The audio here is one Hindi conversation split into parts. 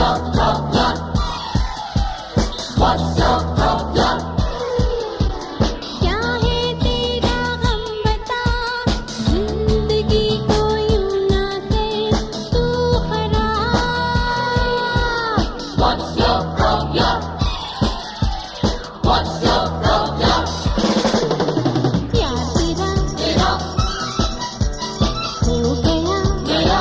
your problem? What's your problem? क्या है तेरा गम बता, जिंदगी को यूं ना कर तू खराब। What's your problem? What's your problem? क्या तेरा हो गया मेरा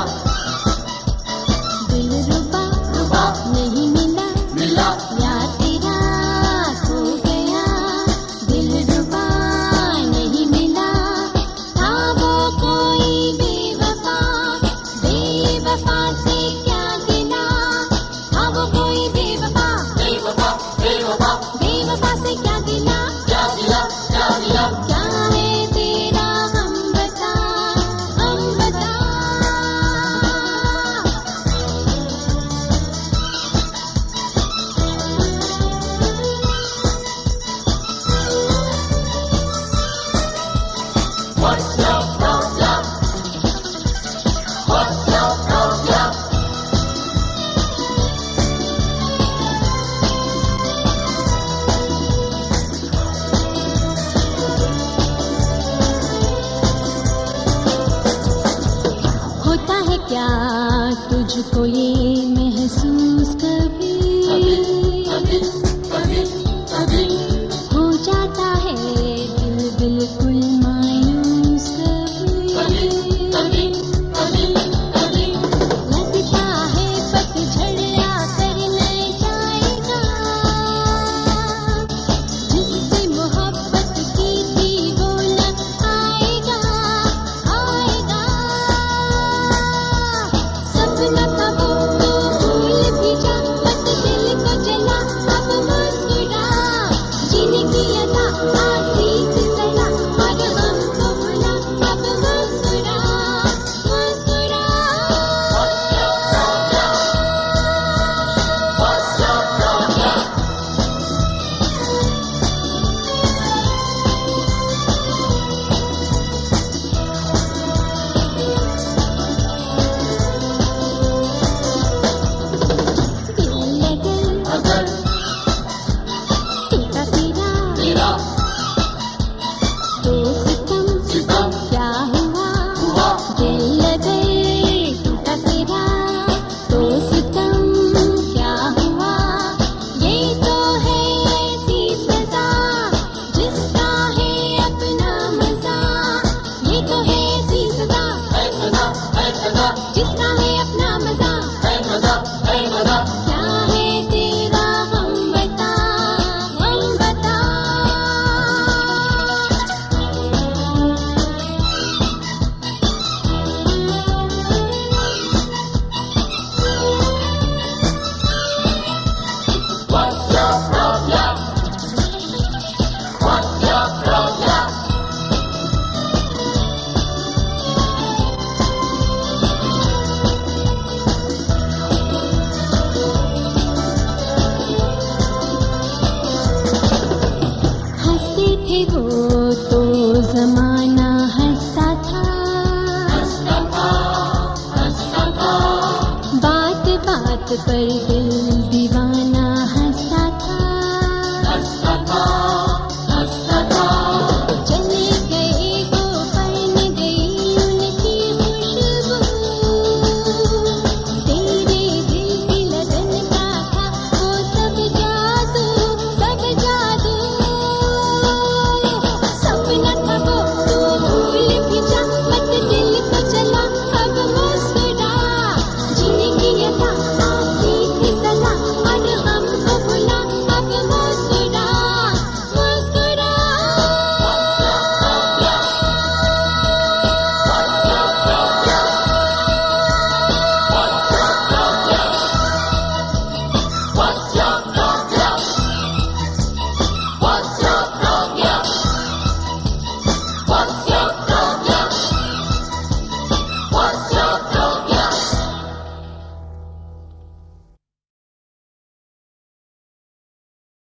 दिलरुबा रुबा नहीं मिला, मिला या तेरा हो गया दिलरुबा नहीं मिला। था वो कोई बेवफा, बेवफा से क्या गिला। था वो कोई बेवफा, बेवफा बेवफा बेवफा से क्या गिला। क्या दिला क्या दिला? क्या है तेरा हम बता, हम बता। What's your problem? What's your problem? होता है क्या तुझको ये महसूस कभी, कभी कभी कभी हो जाता है दिल बिल्कुल मायूस कभी कभी। कभी कभी लगता है पतझड़ आकर न जाएगा, जिससे मोहब्बत की थी वो न आएगा, आएगा। सपना था वो तो भूल भी जा, बस दिल को जला अब मुस्कुरा। जीने की अदा आसीज सजा, और हम को भुला अब मुस्कुरा, मुस्कुरा। What's your problem? दिल लगन अगर टूटा तेरा तेरा तो सितम सितम क्या हुआ। हुआ दिल लगे टूटा तेरा तो सितम क्या हुआ। ये तो है ऐसी सजा जिसका है अपना मजा। ये तो है ऐसी सजा है मजा जिसका है अपना मजा। है मजा है मजा। क्या है तेरा हम बता, हम बता। What's your problem? What's your problem? हंसते थे वो तो जमाना हंसता था, हंसता था हंसता था बात बात पर दिल दीवाना